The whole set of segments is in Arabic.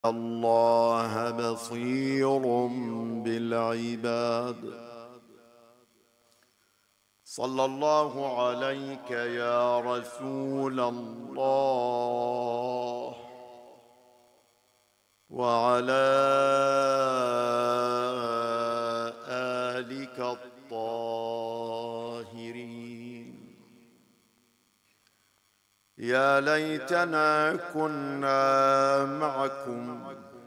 الله بصير بالعباد. صلى الله عليك يا رسول الله وعلى آلك الطاهرين. يا ليتنا كنا معكم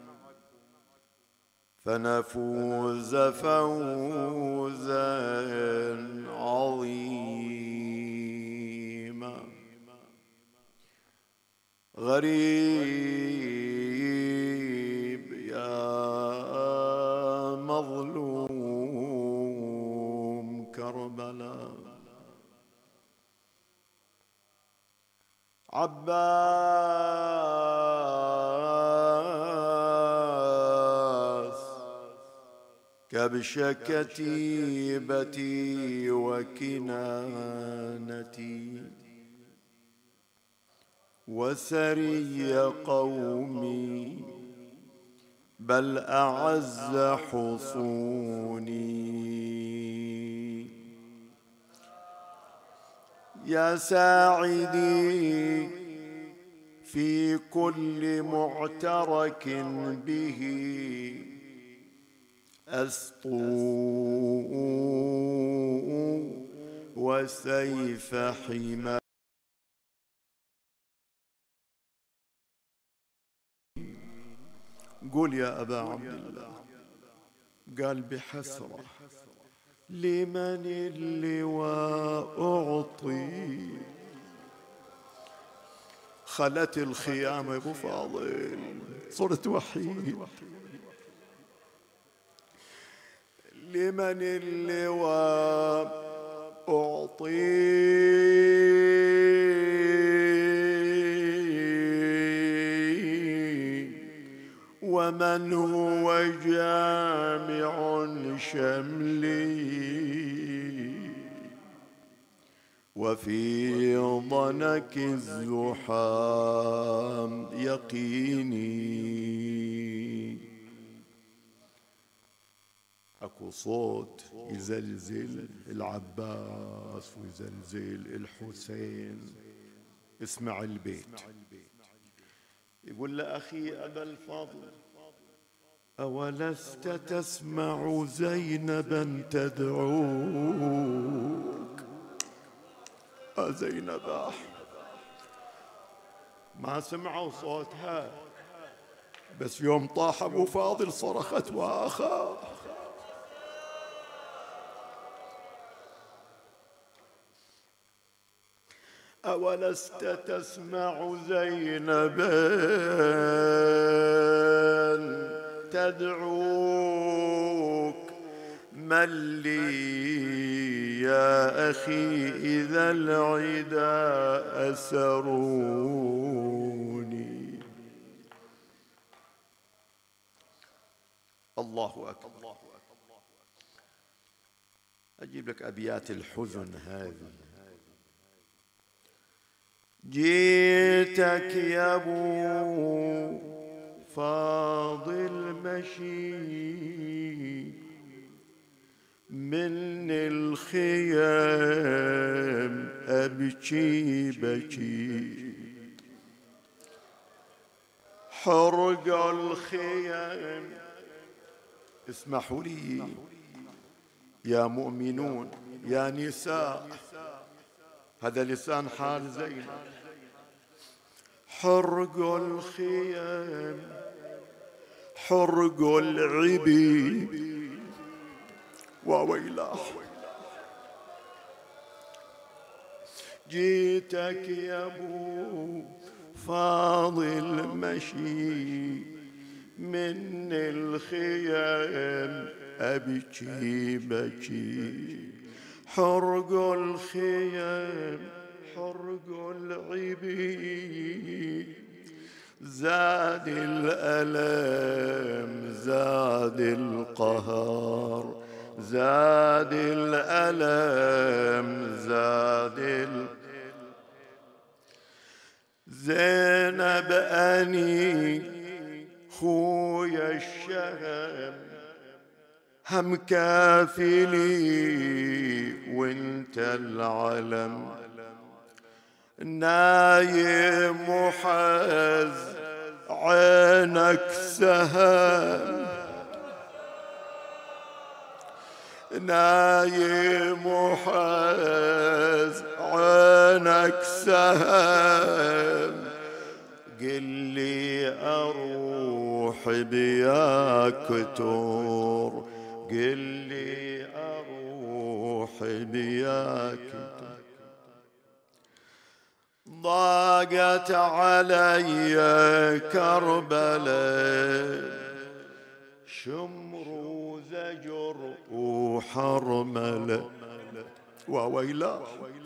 فنفوز فوزا عظيما. غريب يا مظلوم كربلاء. عباس كبش كتيبتي وكنانتي وسري قومي بل أعز حصوني. يا ساعدي في كل معترك به أسطو وسيف حماية. قل يا أبا عبد الله. قال بحسرة لمن اللواء أعطي. خلت الخيام ابو فاضل صرت وحيد. لمن اللواء أعطي ومن هو جامع شملي وفي ضنك الزحام يقيني. اكو صوت يزلزل العباس ويزلزل الحسين. اسمع البيت. يقول له أخي أبا الفضل أولست تسمع زينبا تدعوك. زينب ما سمعوا صوتها بس يوم طاح أبو فاضل صرخت وآخا. أولست تسمع زينبا تدعوك من لي يا أخي إذا العدا أسروني. الله أكبر. أجيب لك أبيات الحزن هذه. جيتك يا ابو فاضل مشي من الخيام أبكي بكي. حرق الخيام. اسمحوا لي يا مؤمنون يا نساء هذا لسان حال زينب. حرق الخيام حرق العبي وويلاه. جيتك يا ابو فاضل مشي من الخيام أبكي بكي. حرق الخيام حرق العبي زاد الألم زاد القهر زاد الألم زاد زينب أني خويا الشهم هم كافلي وانت العلم، نايم وحز عينك سهم، نايم وحز عينك سهم، قل لي أروح بياك تور، قل لي أروح بياك تور. ضاقت علي كربلاء شمر وزجر وحرملة وويلا،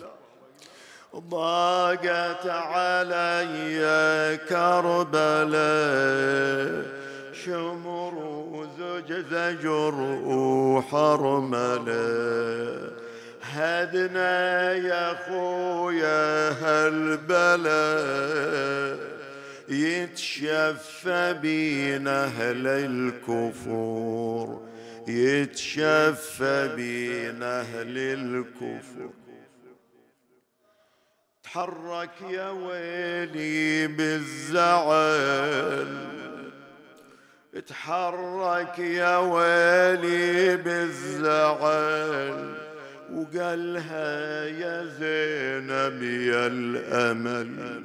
ضاقت علي كربلاء شمر وزجر وحرملة، هدنا يا خويا هالبلا يتشفى بينا أهل الكفور، يتشفى بينا أهل الكفور. تحرك يا ويلي بالزعل، تحرك يا ويلي بالزعل، وقالها يا زينب يا الأمل،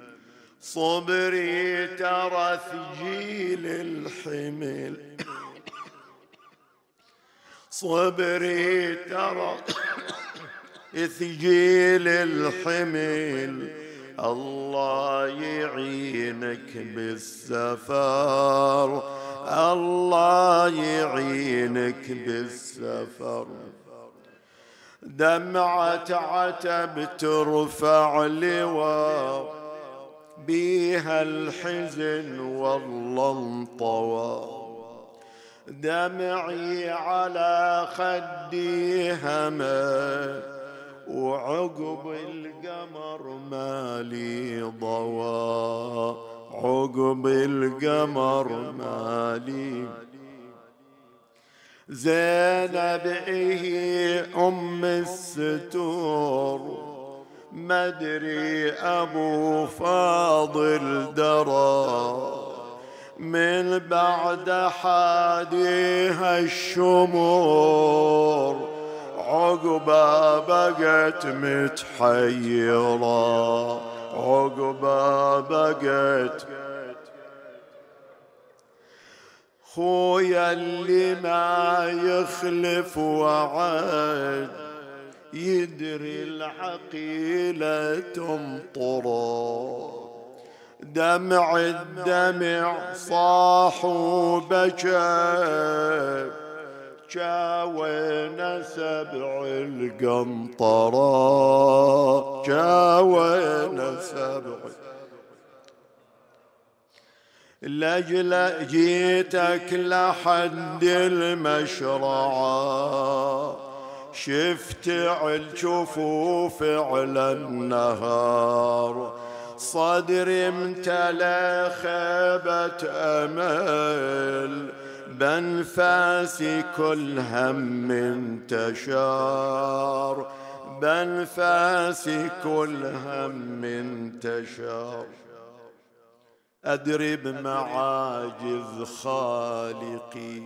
صبري ترى ثقيل الحمل، صبري ترى ثقيل الحمل، الله يعينك بالسفر، الله يعينك بالسفر. دمعة عتب ترفع لواء بيها الحزن والله انطوى، دمعي على خدي هما وعقب القمر مالي ضوى، عقب القمر مالي. زينب هي أم الستور، مدري أبو فاضل درى، من بعد حاديها الشمور، عقبا بقت متحيرة، عقبا بقت. خويا اللي ما يخلف وعد، يدري العقيلة تمطره، دمع الدمع صاح وبكى، جاوينا سبع القنطرة، جاوينا سبع. لأجل جيتك لحد المشرعة، شفت الجفوف على النهار، صدري امتلأ خيبة أمل، بأنفاسي كل هم انتشار، بأنفاسي كل هم انتشار. أدري بمعاجز خالقي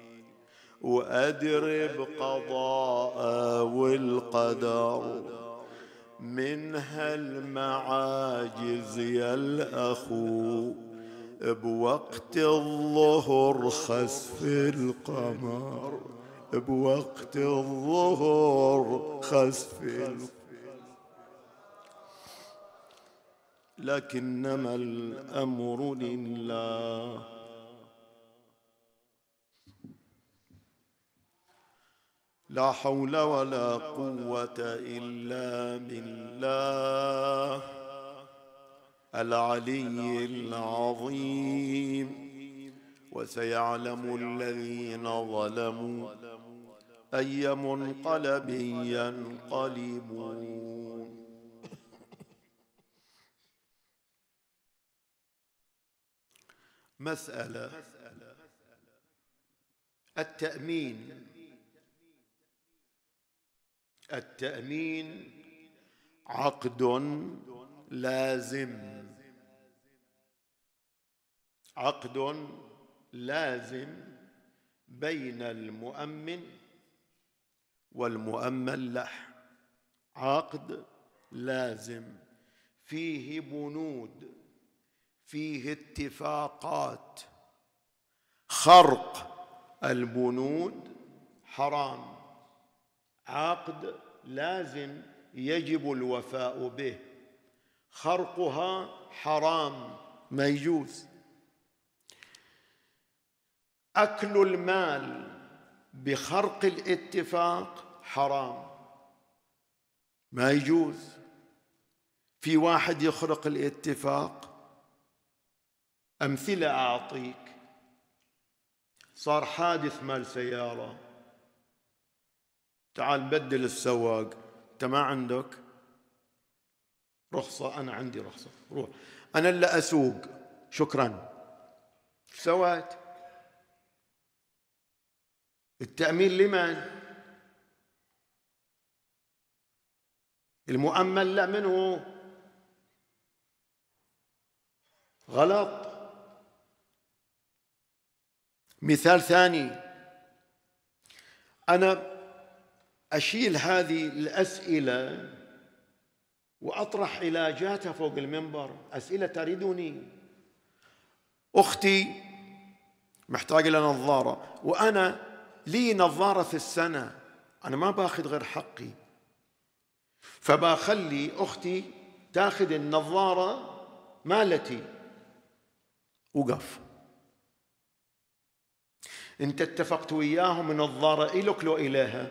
وأدري بقضاء والقدر، من هالمعاجز يا الأخو بوقت الظهر خسف القمر، بوقت الظهر خسف القمر. لكنما الأمر لله، لا حول ولا قوة إلا بالله العلي العظيم. وسيعلم الذين ظلموا أي منقلب ينقلبون. مسألة التأمين عقد لازم، عقد لازم بين المؤمن والمؤمن له، عقد لازم فيه بنود، فيه اتفاقات، خرق البنود حرام، عقد لازم يجب الوفاء به، خرقها حرام ما يجوز. أكل المال بخرق الاتفاق حرام ما يجوز. في واحد يخرق الاتفاق، أمثلة أعطيك. صار حادث مال سيارة، تعال بدل السواق، أنت ما عندك رخصة، أنا عندي رخصة، روح أنا اللي أسوق، شكرا. سويت التأمين لمن؟ المؤمن لا، من هو؟ غلط. مثال ثاني، أنا أشيل هذه الأسئلة وأطرح علاجاتها فوق المنبر، أسئلة تريدني. أختي محتاجة لنظارة، وأنا لي نظارة في السنة، أنا ما باخذ غير حقي، فبخلي أختي تاخذ النظارة مالتي. وقف، أنت اتفقت وياهم النظارة إلك لو إليها؟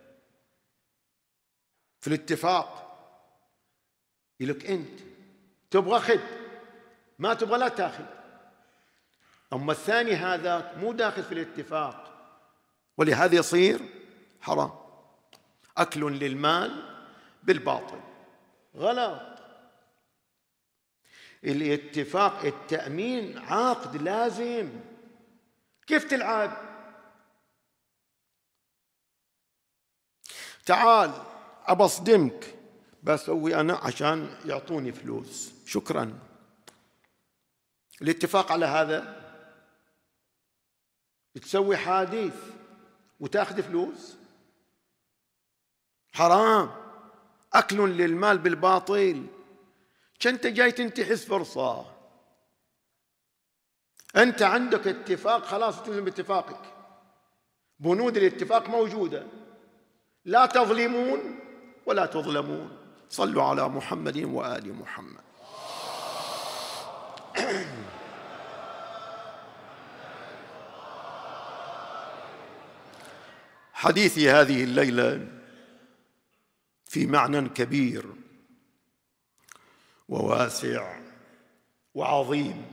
في الاتفاق إلك أنت، تبغى خذ، ما تبغى لا تاخذ. أما الثاني هذا مو داخل في الاتفاق، ولهذا يصير حرام، أكل للمال بالباطل، غلط. الاتفاق التأمين عقد لازم، كيف تلعب؟ تعال أبصدمك، بسوي أنا عشان يعطوني فلوس، شكرا. الاتفاق على هذا، تسوي حادث وتاخذ فلوس، حرام، أكل للمال بالباطل. كنت جاي تنتحس فرصة، أنت عندك اتفاق خلاص تلزم باتفاقك، بنود الاتفاق موجودة، لا تظلمون ولا تظلمون. صلوا على محمد وآل محمد. حديثي هذه الليلة في معنى كبير وواسع وعظيم.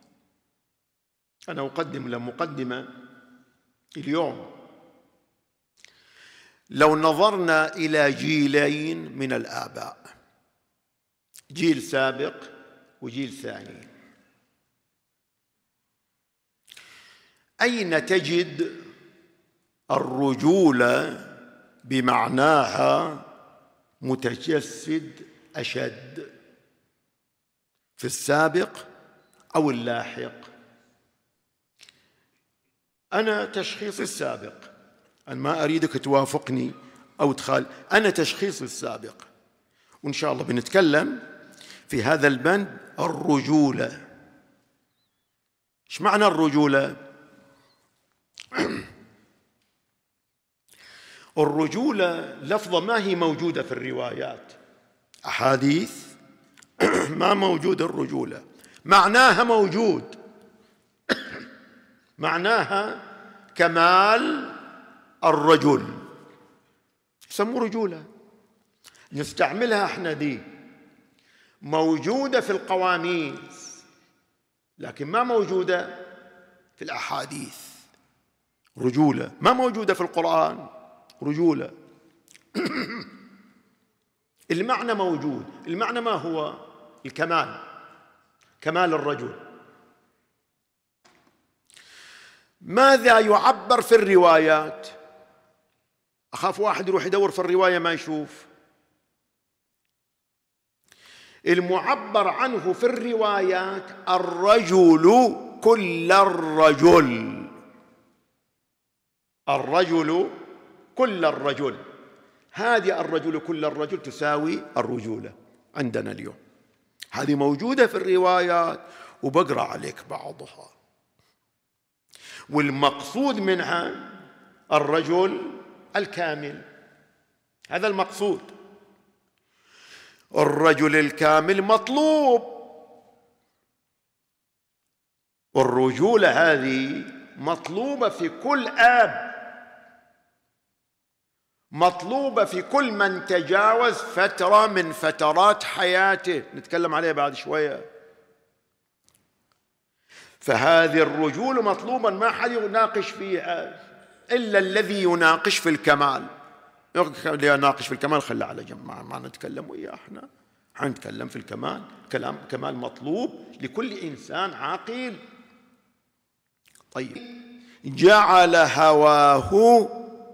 أنا أقدم لمقدمة اليوم. لو نظرنا إلى جيلين من الآباء، جيل سابق وجيل ثاني، أين تجد الرجولة بمعناها متجسد أشد؟ في السابق أو اللاحق؟ أنا تشخيص السابق، أنا ما أريدك توافقني أو تخالف، أنا تشخيص السابق، وإن شاء الله بنتكلم في هذا البند الرجولة. إيش معنى الرجولة؟ الرجولة لفظة ما هي موجودة في الروايات، أحاديث ما موجود الرجولة، معناها موجود، معناها كمال الرجل، يسموه رجولة، نستعملها احنا دي، موجودة في القواميس لكن ما موجودة في الأحاديث. رجولة ما موجودة في القرآن، رجولة المعنى موجود. المعنى ما هو؟ الكمال، كمال الرجل. ماذا يعبر في الروايات؟ أخاف واحد يروح يدور في الرواية ما يشوف. المعبر عنه في الروايات الرجل كل الرجل، الرجل كل الرجل. هذه الرجل كل الرجل تساوي الرجولة عندنا اليوم، هذه موجودة في الروايات وبقرأ عليك بعضها. والمقصود منها الرجل الكامل، هذا المقصود. الرجل الكامل مطلوب، والرجولة هذه مطلوبة في كل آب، مطلوبة في كل من تجاوز فترة من فترات حياته، نتكلم عليها بعد شوية. فهذه الرجولة مطلوبا، ما حد يناقش فيها إلا الذي يناقش في الكمال. اللي يناقش في الكمال خلى على جنب، ما نتكلم وياه، احنا حنتكلم في الكمال. كمال مطلوب لكل إنسان عاقل. طيب، جعل هواه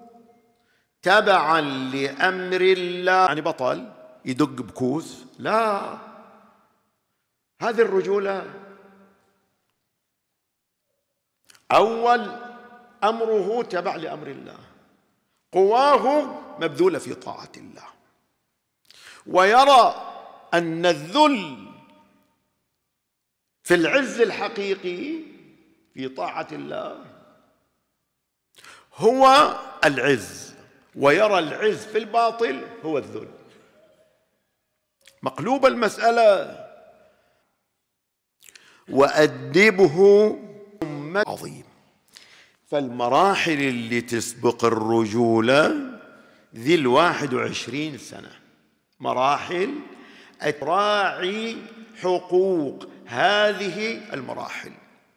تبعا لأمر الله، يعني بطل يدق بكوس؟ لا، هذه الرجولة. أول أمره تبع لأمر الله، قواه مبذولة في طاعة الله، ويرى أن الذل في العز الحقيقي في طاعة الله هو العز، ويرى العز في الباطل هو الذل. مقلوب المسألة. وأدبه عظيم. فالمراحل اللي تسبق الرجولة ذي 21 سنة، مراحل تراعي حقوق هذه المراحل،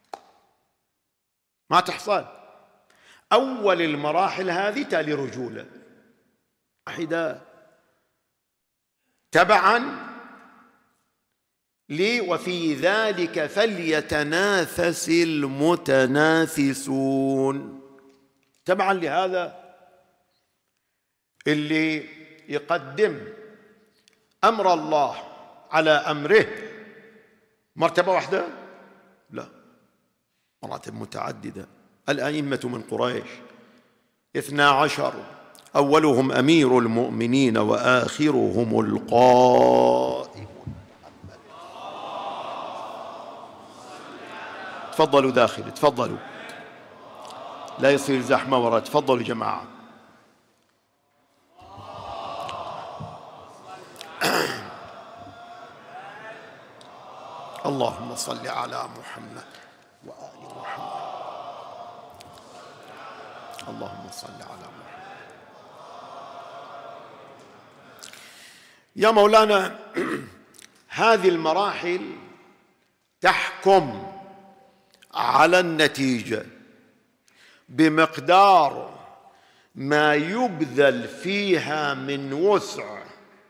ما تحصل. أول المراحل هذه تالي رجولة واحدة تبعا لي، وفي ذلك فليتنافس المتنافسون. تبعا لهذا اللي يقدم أمر الله على أمره مرتبة واحدة؟ لا، مراتب متعددة. الأئمة من قريش 12، أولهم أمير المؤمنين وآخرهم القائم. تفضلوا داخل، تفضلوا، لا يصير زحمة وراء. تفضلوا جماعة. اللهم صل على محمد وآل محمد. اللهم صل على محمد. يا مولانا، هذه المراحل تحكم على النتيجة بمقدار ما يبذل فيها من وسع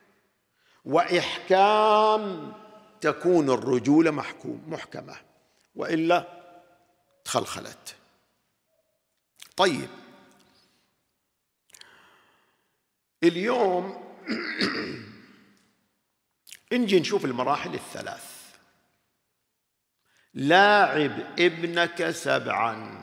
وإحكام، تكون الرجولة محكمة، وإلا تخلخلت. طيب، اليوم نجي نشوف المراحل الثلاث. لاعب ابنك 7.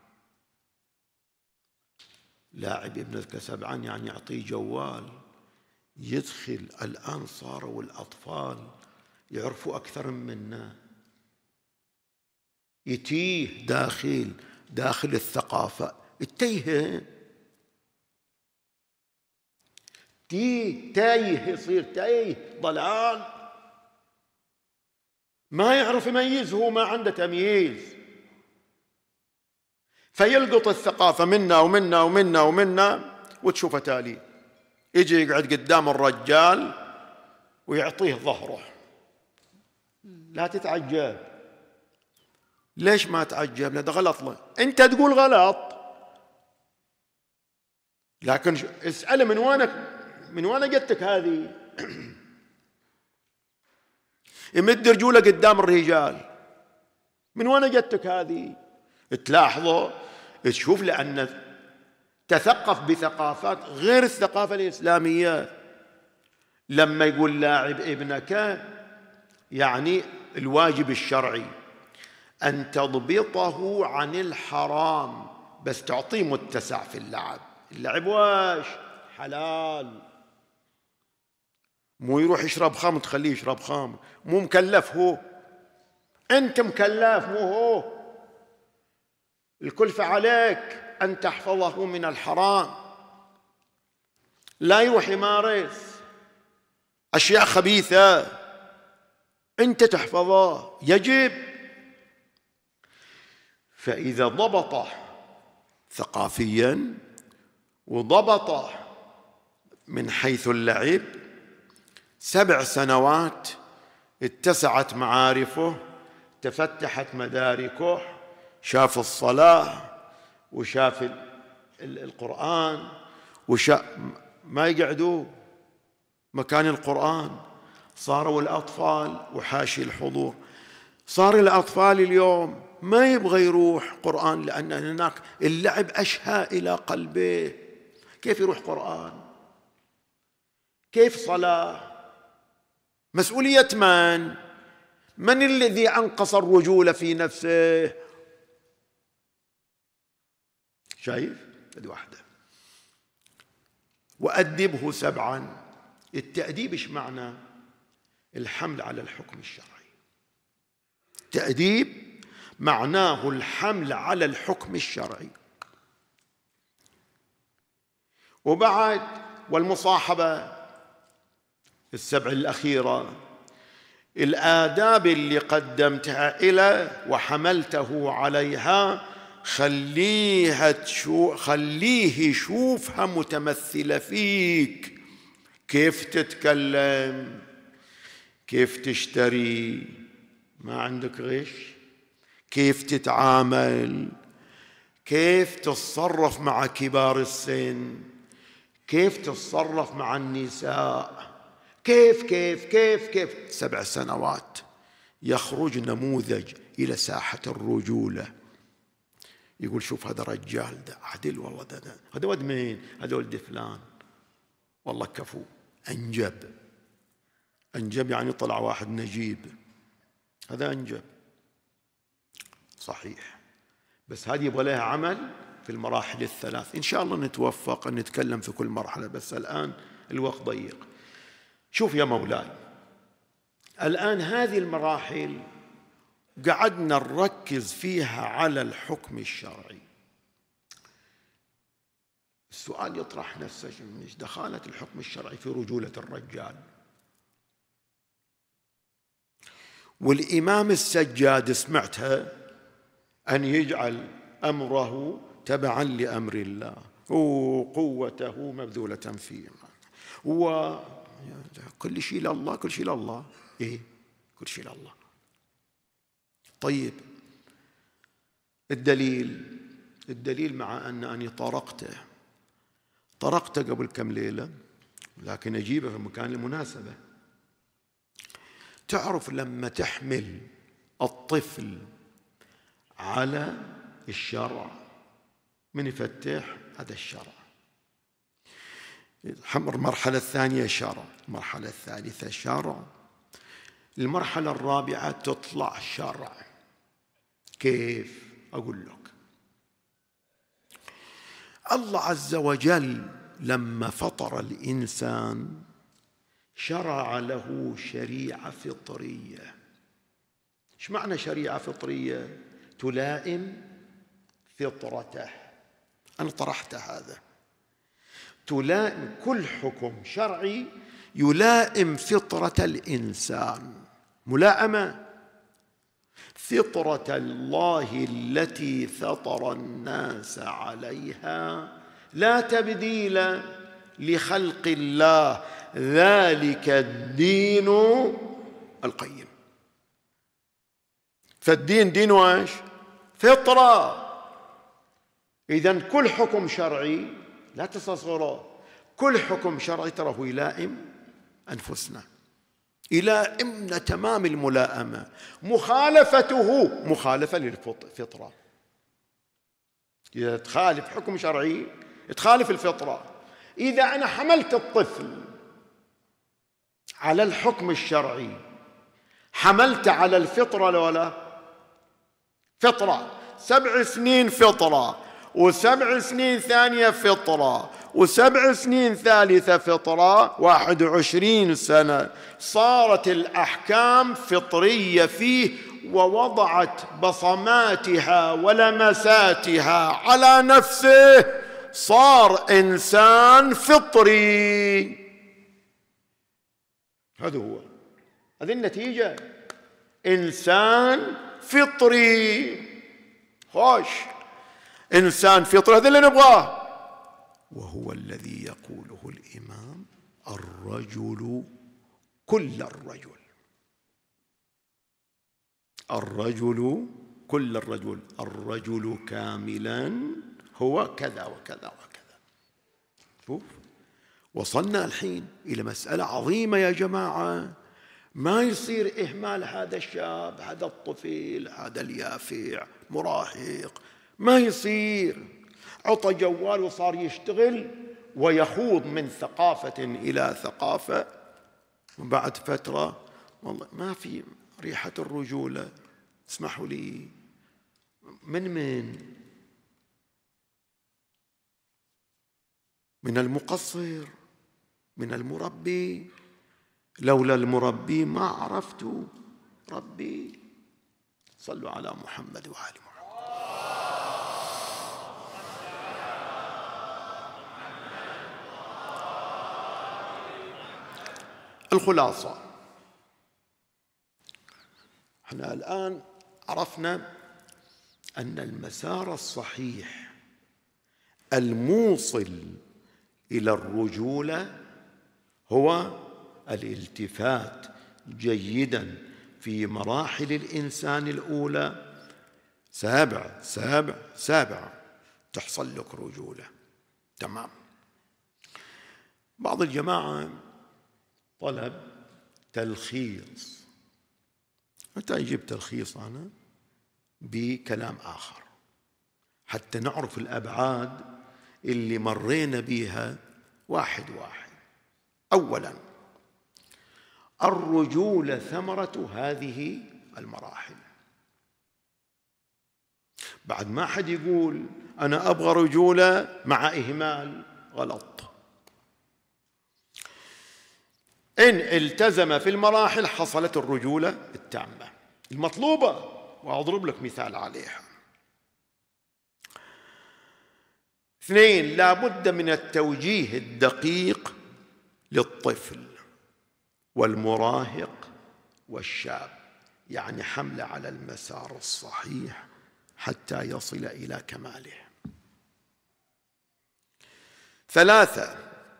لاعب ابنك 7 يعني يعطيه جوال يدخل. الآن صاروا الأطفال يعرفوا أكثر منا، يتيه داخل الثقافة، التيه يصير تايه، ضلال، ما يعرف يميز، هو ما عنده تمييز، فيلقط الثقافة منا ومنا ومنا ومنا. وتشوفه تالي يجي يقعد قدام الرجال ويعطيه ظهره. لا تتعجب. ليش ما تعجب؟ ده غلط له، انت تقول غلط، لكن اسأله من وين جتك هذه؟ يمد رجوله قدام الرجال، من وين جتك هذه؟ تلاحظوا تشوف لأن تثقف بثقافات غير الثقافة الإسلامية. لما يقول لاعب ابنك يعني الواجب الشرعي أن تضبطه عن الحرام، بس تعطيه متسع في اللعب. اللعب واش حلال، مو يروح يشرب خمر تخليه يشرب خمر، مو مكلف هو، أنت مكلف مو هو. الكلفة عليك أن تحفظه من الحرام، لا يروح يمارس أشياء خبيثة، أنت تحفظه يجب. فإذا ضبطه ثقافيا وضبطه من حيث اللعب 7 سنوات اتسعت معارفه، تفتحت مداركه، شاف الصلاة وشاف القرآن ما يقعدوا مكان القرآن، صاروا الأطفال وحاشي الحضور. صار الأطفال اليوم ما يبغى يروح قرآن لأن هناك اللعب أشهى إلى قلبه. كيف يروح قرآن؟ كيف صلاة؟ مسؤولية من الذي أنقص الرجولة في نفسه؟ شايف؟ هذه واحدة. وأدبه 7. التأديب إيش معنى؟ الحمل على الحكم الشرعي. التأديب معناه الحمل على الحكم الشرعي. وبعد والمصاحبة 7 الأخيرة، الآداب اللي قدمتها إليه وحملته عليها خليه يشوفها متمثلة فيك. كيف تتكلم، كيف تشتري، ما عندك غش، كيف تتعامل، كيف تتصرف مع كبار السن، كيف تتصرف مع النساء، كيف 7 سنوات يخرج نموذج إلى ساحة الرجولة. يقول شوف هذا رجال، ده عدل والله، ده هذا ولد مين؟ هذا ولد فلان، والله كفو، أنجب يعني طلع واحد نجيب، هذا أنجب صحيح. بس هذه يبغى لها عمل في المراحل ال3. إن شاء الله نتوفق أن نتكلم في كل مرحلة، بس الآن الوقت ضيق. شوف يا مولاي، الآن هذه المراحل قعدنا نركز فيها على الحكم الشرعي. السؤال يطرح نفسه، ايش دخالة الحكم الشرعي في رجولة الرجال؟ والإمام السجاد سمعتها أن يجعل أمره تبعا لأمر الله وقوته مبذولة فيه، وكل شيء لله، كل شيء لله. إيه كل شيء لله. طيب الدليل مع أني طرقته قبل كم ليلة، لكن أجيبه في المكان المناسبة. تعرف لما تحمل الطفل على الشرع، من يفتح هذا الشرع. المرحلة الثانية شرع، المرحلة الثالثة شرع، المرحلة الرابعة تطلع شرع. كيف؟ أقول لك. الله عز وجل لما فطر الإنسان شرع له شريعة فطرية. إيش معنى شريعة فطرية؟ تلائم فطرته. أنا طرحت هذا، تلائم كل حكم شرعي يلائم فطرة الإنسان، ملائمة. فطرة الله التي فطر الناس عليها لا تبديل لخلق الله، ذلك الدين القيم. فالدين دين واش؟ فطرة. إذن كل حكم شرعي لا تستصغره، كل حكم شرعي تراه يلائم أنفسنا، يلائمنا تمام الملائمة. مخالفته مخالفة للفطرة. إذا تخالف حكم شرعي تخالف الفطرة. إذا أنا حملت الطفل على الحكم الشرعي حملت على الفطرة لولا فطرة، 7 سنين فطرة، و7 سنين ثانية فطرة، و7 سنين ثالثة فطرة، 21 سنة صارت الأحكام فطرية فيه، ووضعت بصماتها ولمساتها على نفسه، صار إنسان فطري. هذا هو، هذه النتيجة، إنسان فطري. خوش، إنسان فطري، هذا اللي نبغاه. وهو الذي يقوله الإمام: الرجل كل الرجل، الرجل كل الرجل، الرجل كاملا هو كذا وكذا وكذا. شوف، وصلنا الحين إلى مسألة عظيمة يا جماعة. ما يصير إهمال هذا الشاب، هذا الطفل، هذا اليافع مراهق، ما يصير. عطى جوال وصار يشتغل ويخوض من ثقافة إلى ثقافة، وبعد فترة والله ما في ريحة الرجولة. اسمحوا لي، من المقصر، من المربي. لولا المربي ما عرفت ربي. صلوا على محمد وآل محمد. الخلاصة، احنا الآن عرفنا أن المسار الصحيح الموصل إلى الرجولة هو الالتفات جيدا في مراحل الإنسان الأولى. سابع تحصل لك رجولة. تمام. بعض الجماعة طلب تلخيص، متى يجيب تلخيص أنا بكلام آخر حتى نعرف الأبعاد اللي مرينا بها واحد واحد. أولا، الرجولة ثمرة هذه المراحل. بعد ما حد يقول أنا أبغى رجولة مع إهمال، غلط. إن التزم في المراحل حصلت الرجولة التامة المطلوبة، وأضرب لك مثال عليها. 2، لا بد من التوجيه الدقيق للطفل والمراهق والشاب، يعني حمله على المسار الصحيح حتى يصل إلى كماله. 3،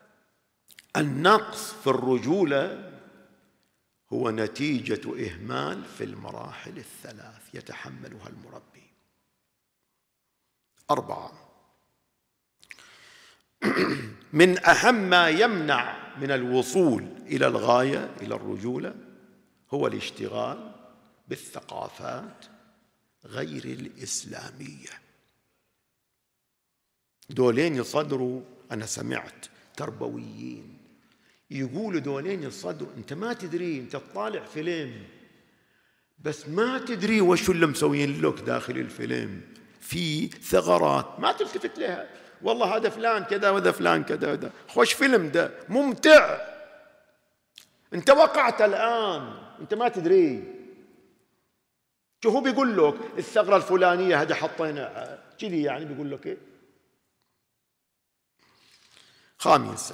النقص في الرجولة هو نتيجة إهمال في المراحل الثلاث يتحملها المربي. 4، من أهم ما يمنع من الوصول إلى الغاية إلى الرجولة هو الاشتغال بالثقافات غير الإسلامية. دولين يصدروا، أنا سمعت تربويين يقولوا دولين يصدروا، أنت ما تدري، أنت تطالع فيلم بس ما تدري وشو اللي مسوين لك داخل الفيلم، في ثغرات ما تلتفت لها. والله هذا فلان كذا وهذا فلان كذا وهذا، خوش فيلم ده ممتع، أنت وقعت الآن أنت ما تدري. شو هو بيقول لك الثغرة الفلانية هذا حطينا كذي، يعني بيقول لك إيه. 5،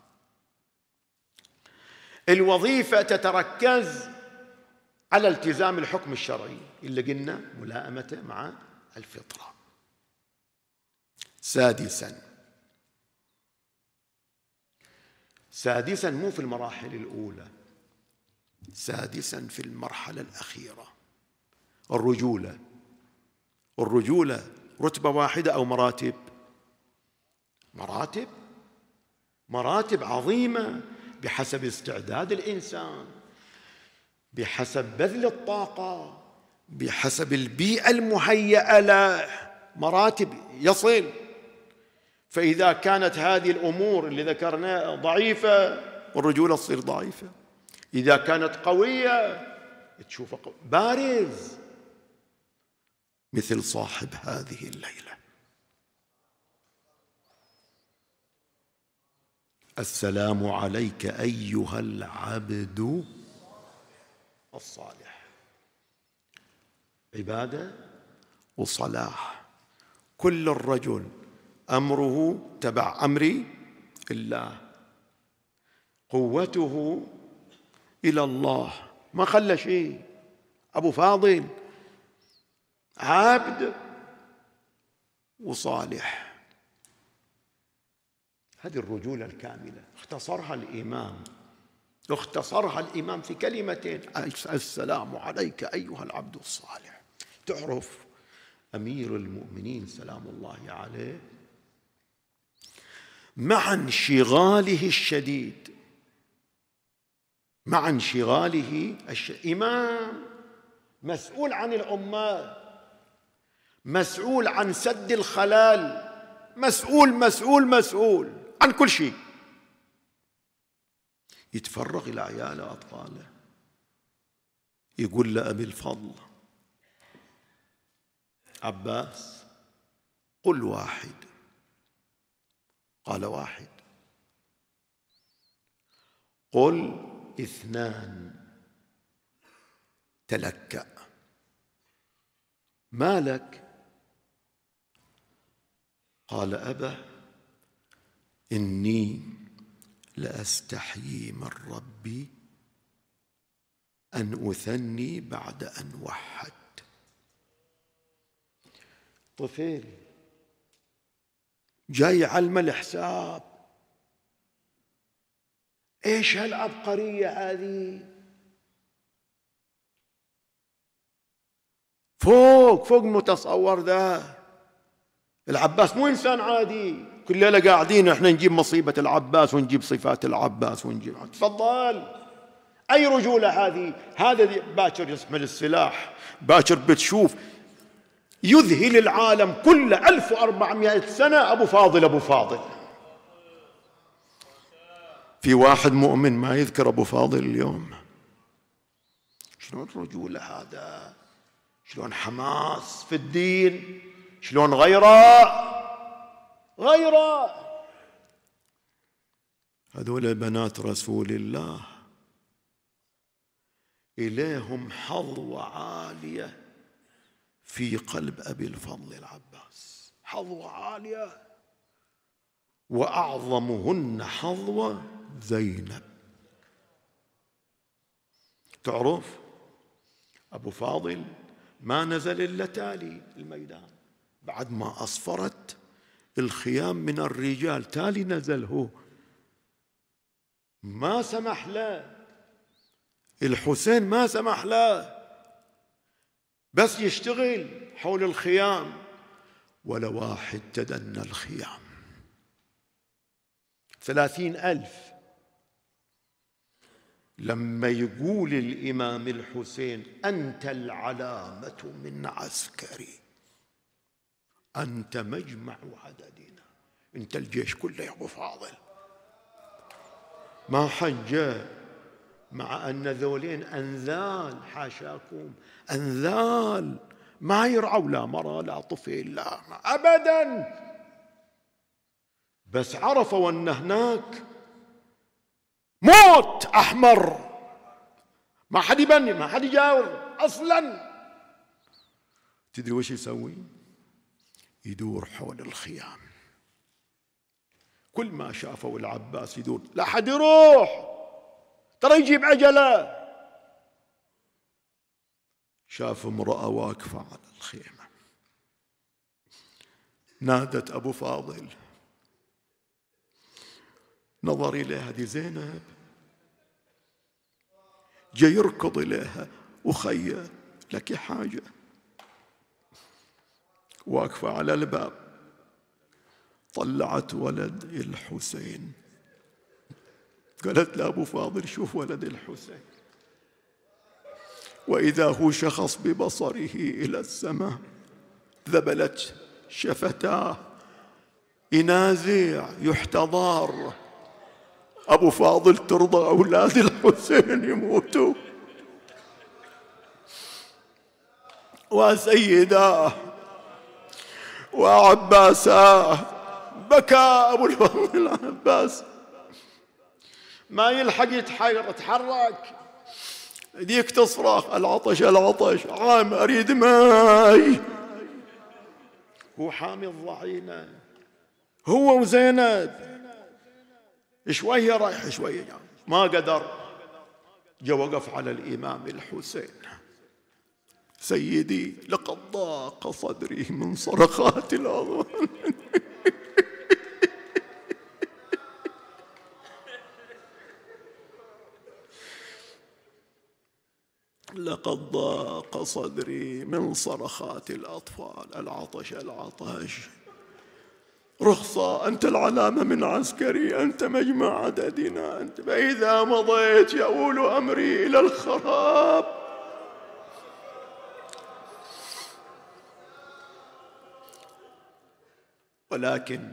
الوظيفة تتركز على التزام الحكم الشرعي اللي قلنا ملائمته مع الفطرة. 6 مو في المراحل الأولى، 6 في المرحلة الأخيرة. الرجولة رتبة واحدة أو مراتب؟ مراتب عظيمة بحسب استعداد الإنسان، بحسب بذل الطاقة، بحسب البيئة المهيئة له، مراتب يصل. فإذا كانت هذه الأمور اللي ذكرناها ضعيفة، الرجولة تصير ضعيفة. إذا كانت قوية تشوفه بارز، مثل صاحب هذه الليلة. السلام عليك أيها العبد الصالح. عبادة وصلاح. كل الرجل أمره تبع أمر الله، قوته إلى الله، ما خلى شيء. أبو فاضل عبد وصالح. هذه الرجولة الكاملة اختصرها الإمام في كلمتين: السلام عليك أيها العبد الصالح. تعرف أمير المؤمنين سلام الله عليه مع انشغاله الشديد، إمام مسؤول عن الأمة، مسؤول عن سد الخلال، مسؤول عن كل شيء. يتفرغ إلى عياله أطفاله، يقول لأبي الفضل: عباس قل واحد. قال: واحد. قل اثنان. تلكأ. ما لك؟ قال: أبا إني لأستحيي من ربي أن أثني بعد أن وحد. طفل جاي علم الحساب. ايش هالعبقرية هذه؟ فوق متصور ذا. العباس مو إنسان عادي. كل ليلة قاعدين احنا نجيب مصيبة العباس ونجيب صفات العباس ونجيب. تفضل. أي رجولة هذه؟ هذا باكر يحمل السلاح، باكر بتشوف يذهل العالم كله 1400 سنة. أبو فاضل. في واحد مؤمن ما يذكر أبو فاضل اليوم؟ شلون الرجولة هذا؟ شلون حماس في الدين؟ شلون غيره؟ هذول بنات رسول الله إليهم حظوة عالية في قلب أبي الفضل العباس، حظوة عالية. وأعظمهن حظوة زينب. تعرف أبو فاضل ما نزل إلا تالي الميدان، بعد ما أصفرت الخيام من الرجال تالي نزل هو، ما سمح له الحسين، ما سمح له، بس يشتغل حول الخيام، ولا واحد تدنى الخيام. 30,000. لما يقول الإمام الحسين: أنت العلامة من عسكري، أنت مجمع عددنا، أنت الجيش كله يا أبو فاضل. ما حجة، مع أن ذولين أنذال، حاشاكم، أنذال ما يرعوا لا مرأة لا طفل لا أبدا، بس عرفوا أن هناك موت أحمر، ما حد يبني، ما حد يجاور أصلا. تدري وش يسوي؟ يدور حول الخيام. كل ما شافوا العباس يدور، لا حد يروح، ترى يجيب عجلة. شاف امرأة واقفة على الخيمة، نادت أبو فاضل، نظر إليها، هذه زينب، جاي يركض إليها: أخي لك حاجة. واقفة على الباب، طلعت ولد الحسين، قالت لأبو فاضل: شوف ولد الحسين. وإذا هو شخص ببصره إلى السماء، ذبلت شفتاه ينازع يحتضر. أبو فاضل ترضى أولاد الحسين يموتوا وسيداه وعباساه؟ بكى أبو الفضل العباس ما يلحق يتحرك، ديك تصرخ العطش العطش، عام أريد ماي. هو حامي الضعينة هو وزينب، شوية رايح شوية يعني. ما قدر، جاء وقف على الإمام الحسين: سيدي لقد ضاق صدري من صرخات الأضواء. لقد ضاق صدري من صرخات الأطفال، العطش العطش. رخصة، أنت العلامة من عسكري، أنت مجمع عددنا، أنت فإذا مضيت يؤول أمري إلى الخراب. ولكن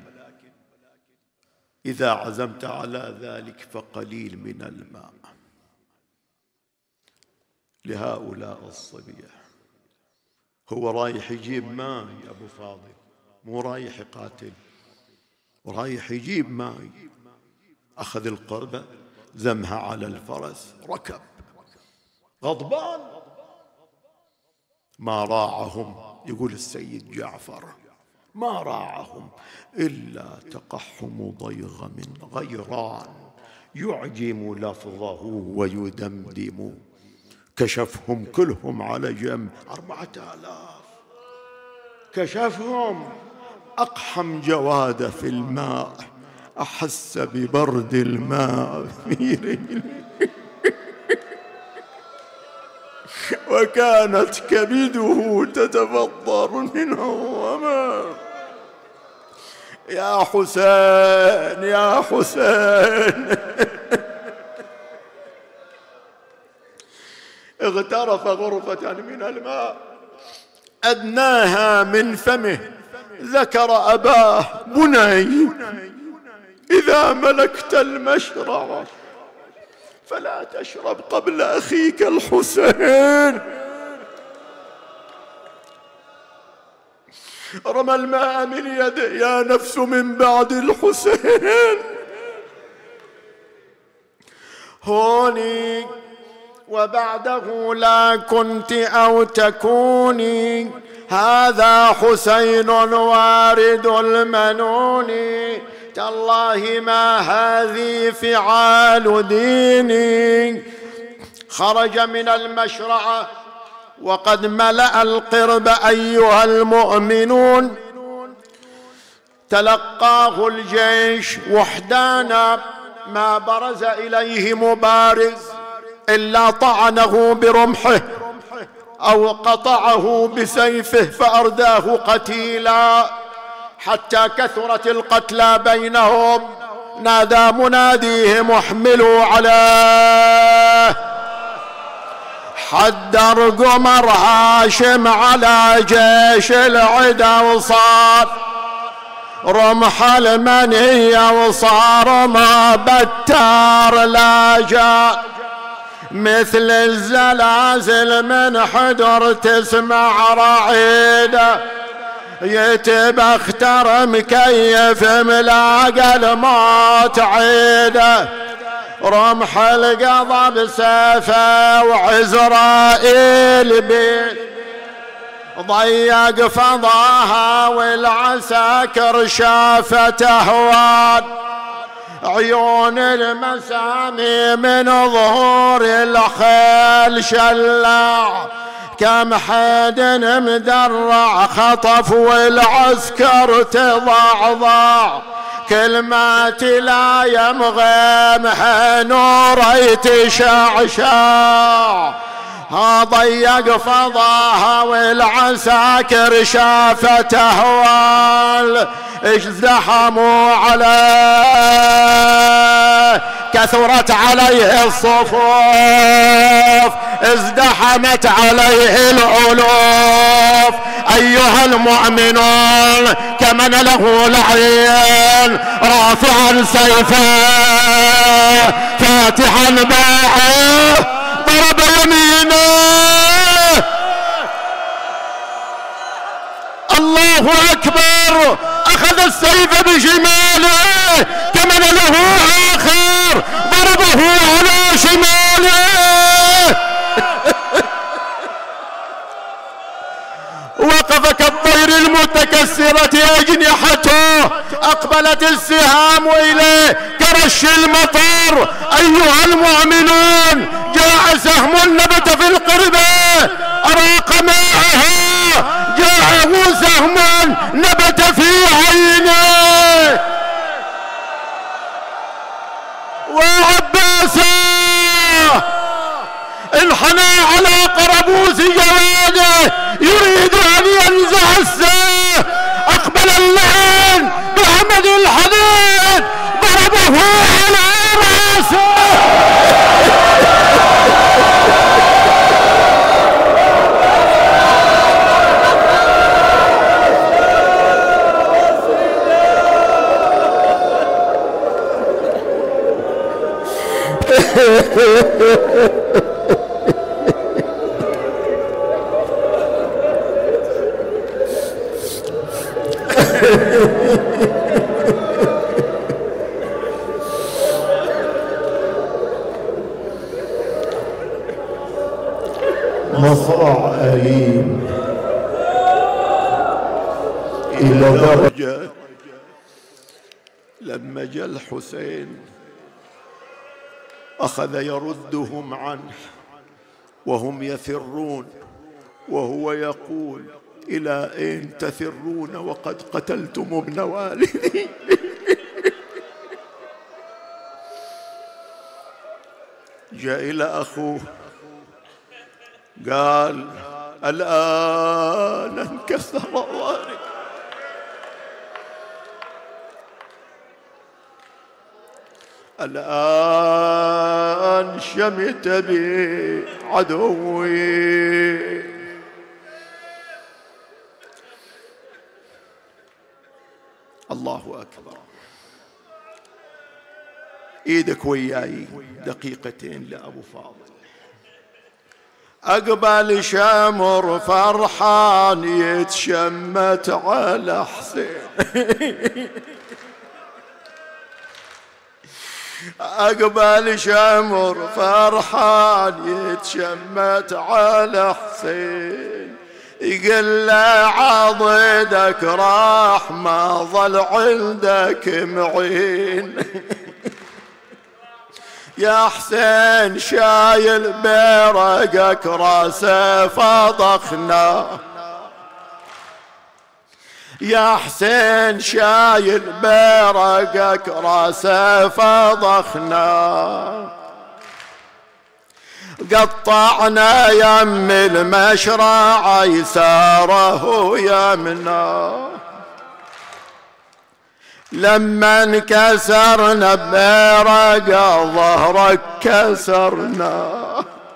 إذا عزمت على ذلك فقليل من الماء لهؤلاء الصبية. هو رايح يجيب ماء يا أبو فاضل، مو رايح يقاتل، ورايح يجيب ماء. أخذ القربة زمها على الفرس، ركب غضبان. ما راعهم، يقول السيد جعفر، ما راعهم إلا تقحم ضيغم غيران يعجم لفظه ويدمدم. كشفهم كلهم على جنب، 4000 كشفهم. أقحم جواد في الماء، أحس ببرد الماء في رجله. وكانت كبده تتفطر منه وما. يا حسين يا حسين. اغترف غرفة من الماء أدناها من فمه، ذكر أباه: بني إذا ملكت المشرع فلا تشرب قبل أخيك الحسين. رمى الماء من يده: يا نفس من بعد الحسين هوني وبعده لا كنت أو تكوني، هذا حسين وارد المنون، تالله ما هذه فعال ديني. خرج من المشرعة وقد ملأ القرب أيها المؤمنون. تلقاه الجيش وحدانا، ما برز إليه مبارز إلا طعنه برمحه أو قطعه بسيفه فأرداه قتيلا، حتى كثرت القتلى بينهم. نادى مناديهم: احملوا عليه. حدر قمر هاشم على جيش العدا وصار رمح المنية، وصار ما بتار لا جاء مثل الزلازل من حدر تسمع رعيده. يتبختر مكيف ملاقى الموت عيده، رمح القضب سيفه وعزرائيل بيت ضيق فضاها، والعساكر شافت أهوال عيون المسامي من ظهور الخيل شلع. كم حد مدرع خطف والعسكر تضعضع، كلمات لا يمغم نور يتشعشع. ضيق فضاها والعساكر شافت أهوال ازدحموا عليه، كثرت عليه الصفوف، ازدحمت عليه الألوف. أيها المؤمنون كمن له العين رافعا سيفه فاتحا باعه ضرب يمينه، الله أكبر، أخذ السيف بشماله كمن له آخر ضربه على شماله وقف كالطير المتكسرة أجنحته، أقبلت السهام إليه كرش المطر. أيها المؤمنون جاء سهم نبت في القربة أراق ماءها، جاءه سهم نبت في عينه. وعباسا انحنى على قربوس جواده يريد أن ينزع السيف، أقبل اللعين بأحمد الحديد ضربه على رأسه. مصرع أليم إلى درجة لما جاء الحسين أخذ يردهم عنه وهم يفرون، وهو يقول: إلى أين تفرون وقد قتلتم ابن والدي؟ جاء إلى أخوه قال: الآن انكسر ظهري، الآن شمت بي عدوي. الله أكبر. ايدك وياي دقيقتين لأبو فاضل. أقبل شمر فرحان يتشمت على حسين، أقبل شمر فرحان يتشمت على حسين، يقول له عضدك راح ما ظل عندك معين. يا حسين شايل بيرقك راسه فضخنا، يا حسين شايل بيرقك راسه فضخنا، قطعنا يم المشرع يساره يمنا، لما انكسرنا بيرق ظهرك كسرنا،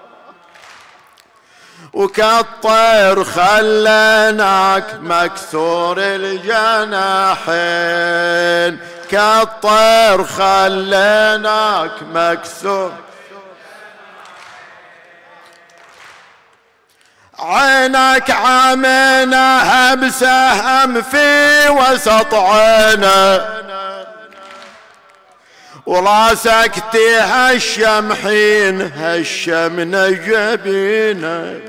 وكالطير خليناك مكسور الجناحين، كالطير خليناك مكسور، عينك عامناها بسهم في وسط عينه، وراسك تهشم حين هشمنا جبينه،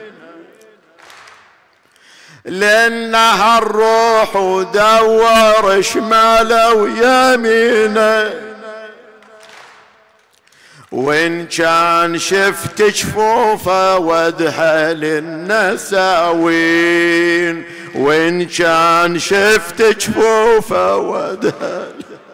لأنها الروح ودور شماله ويمينه، وإن كان شفت جفوفه وادهل النساوين، وإن كان شفت جفوفه وادهل،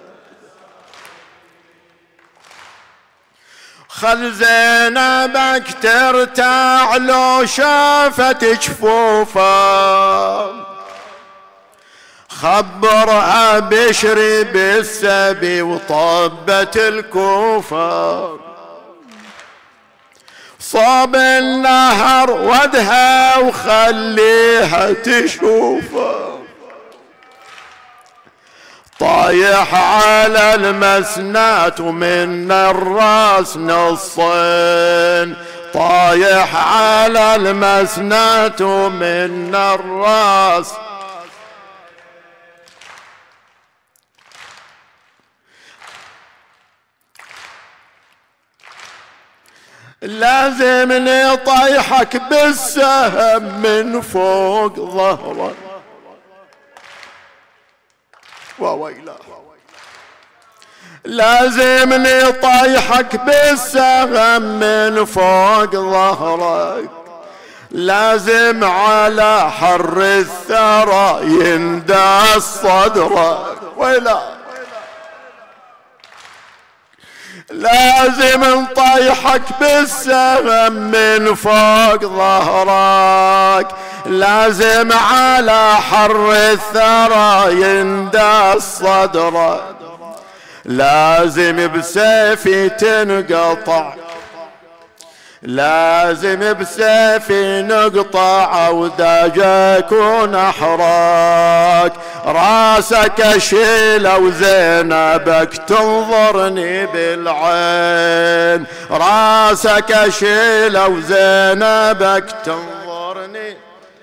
خل زينبك ترتاع لو شافت جفوفه، خبرها بشري بالسبي وطبت الكوفة، صاب النهر ودها وخليها تشوفه، طايح على المسنات ومن الراس نصين، طايح على المسنات ومن الراس. لازمني طيحك بالسهم من فوق ظهرك وويله، لازمني طيحك بالسهم من فوق ظهرك، لازم على حر الثرى ينداس صدرك ويله، لازم نطيحك بالسهم من فوق ظهرك، لازم على حر الثرى ينداس صدرك، لازم بسيفي تنقطع، لازم بسيفي نقطع وداجك ونحرك، راسك اشيله وزينبك تنظرني بالعين، راسك اشيله وزينبك تنظرني.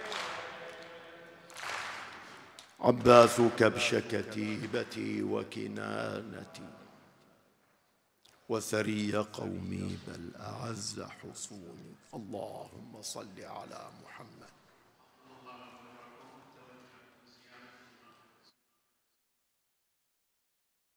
عباس كبش كتيبتي وكنانتي وثري قومي بل أعز حصوني. اللهم صل على محمد.